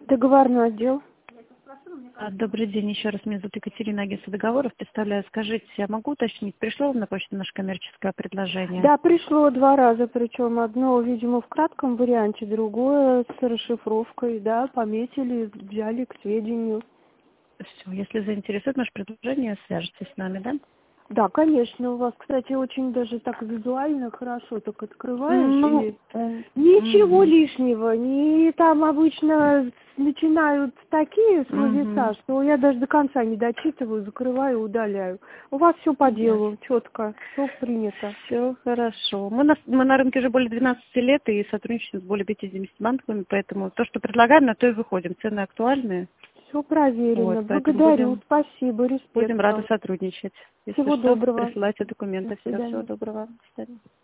Договорной отдел. Добрый день, еще раз. Меня зовут Екатерина, агентство договоров. Представляю, скажите, я могу уточнить, пришло вам на почту наше коммерческое предложение? Да, пришло 2 раза, причем одно, видимо, в кратком варианте, другое с расшифровкой, да, пометили, взяли к сведению. Все, если заинтересует наше предложение, свяжитесь с нами, да? Да, конечно, у вас, кстати, очень даже так визуально хорошо, так открываешь Ну, и ничего мгм, лишнего, не там обычно начинают такие словеса, мгм. что я даже до конца не дочитываю, закрываю, удаляю. У вас все по делу, четко, все принято. Все хорошо. Мы на рынке уже более 12 лет и сотрудничаем с более 50 банками, поэтому то, что предлагаем, на то и выходим. Цены актуальные. Все Вот, проверено. поэтому Благодарю, спасибо, будем респект рады вам. сотрудничать. Если Всего что, доброго. присылайте До документы. Всего свидания. доброго. До свидания.